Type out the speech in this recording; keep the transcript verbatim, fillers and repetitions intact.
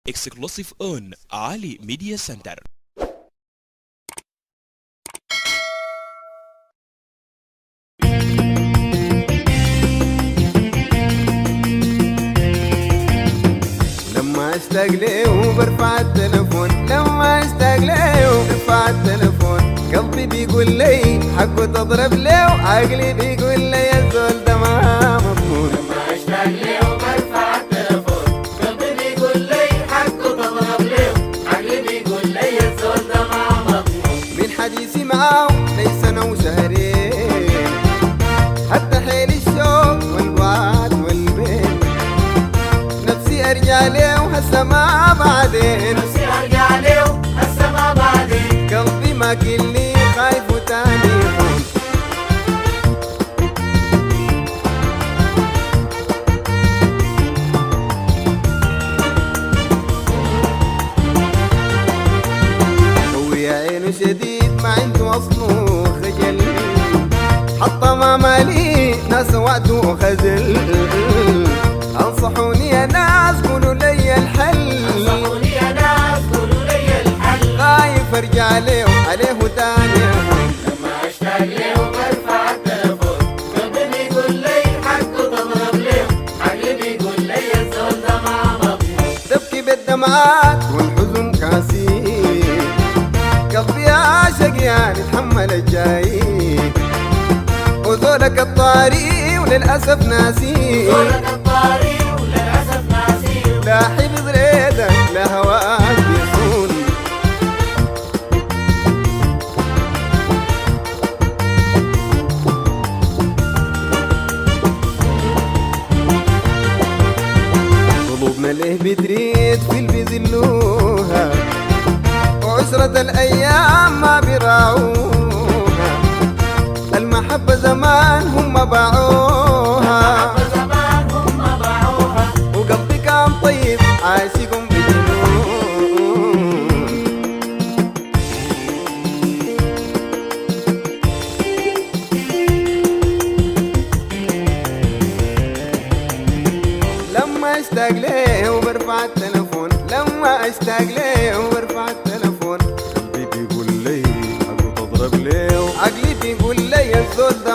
exclusive on Ali Media Center. لما اشتاق ليه برفع التلفون، لما اشتاق ليه برفع التلفون، قلبي بيقول لي حقه تضرب ليه، وعقلي بيقول لي الزول ده ما مضمون. لما اشتاق ليه برفع التلفون، قلبي بيقول لي حقه تضرب ليه، عقلي بيقول لي الزول ده ما مضمون. من حديثي معاه ليس انا وشهرين، حتى حيل الشوق والوعد والبين، نفسي ارجع ليه وهسه ما بعدين، نفسي ارجع ليه هسه ما بعدين، قلبي ما كلني خايف وتاني يخون. هو يا عينه شديد ما عنده اصله خجل، حط ما مالي ناس وعد وخزل، انصحوني يا ناس قولوا لي الحل، انصحوني يا ناس قولوا لي الحل، خايف ارجع عليه عليه تاني يخون. لما اشتاق ليه برفع التلفون، قلبي بيقول لي حقه تضرب ليه، عقلي بيقول لي الزول ده ما مضمون. تبكي بالدمعات والحزن كاسي، قلبي يا شقيان يتحمل الجاي، وذولك الطاري وللأسف ناسي، زولك الطاري وللأسف ناسي، لا حفظ ريدك لا هواك يصون. قلوبنا ليه بتريد في اللي بيذلوها، وعسرة الأيام ما بيراعوها، المحبة زمان هم باعوها، زمان هم باعوها، وقلبي كان طيب عاشق بجنون. لما اشتاق ليه وبرفع التلفون، لما اشتاق ليه وبرفع التلفون، قلبي بيقول لي حقه تضرب ليه، وعقلي بيقول لي الزول ده